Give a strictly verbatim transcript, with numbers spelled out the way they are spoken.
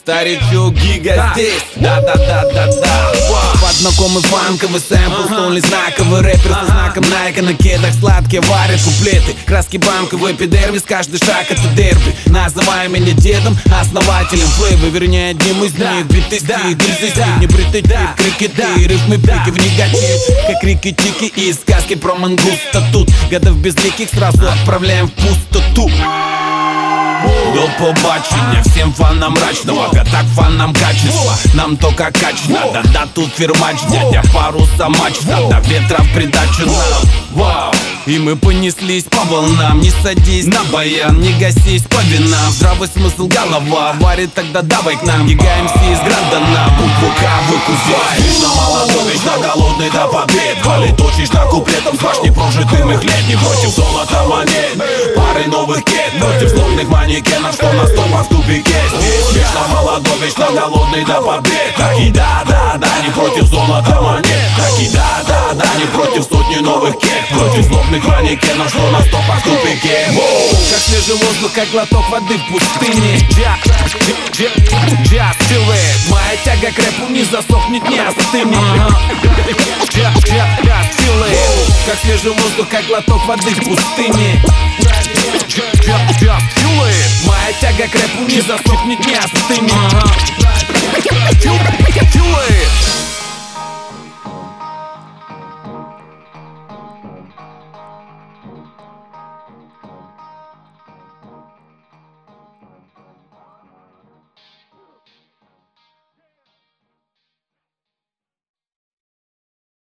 Старичок Гига здесь, да-да-да-да-да. Под знакомый фанковый сэмпл, столный знаковый рэпер со знаком Найка на кедах, сладкие варят куплеты. Краски банковый эпидермис, каждый шаг это дерби. Называй меня дедом, основателем флейва, вернее одним из них. Биты стиль, гильзы стиль, не бритый тип, крикеты, рифмы пики в негатив, как крики-тики и сказки про мангуста. Тут годов безликих сразу отправляем в пустоту. До побачення всем фанам мрачного, а так фанам качества. Нам только кач надо, да тут фирмач, дядя паруса мачта, до ветра в придачу нам. Вау! И мы понеслись по волнам. Не садись на баян, не гасись по винам. Здравый смысл голова варит, тогда давай к нам. Гига МС из Грандона, букву К выкусай. Вечно молодой, вечно голодный до побед. Валит точечно куплетом с башни прожитым их лет. Не против золота монет, пары новых кет. Против злобных манекенов, что на стопах в тупике. Здесь вечно молодой, вечно голодный до побед. Так и да-да-да, не против золота монет. Так и да-да-да, не против сотни новых кет. Против злобных манекенов, что на стопах в тупике. Как свежий воздух, как глоток воды в пустыне. Just feel it. Моя тяга к рэпу не засохнет, не остынет. Just feel it. Как свежий воздух, как глоток воды в пустыне. Just feel it. Моя тяга к рэпу не засохнет, не остынет.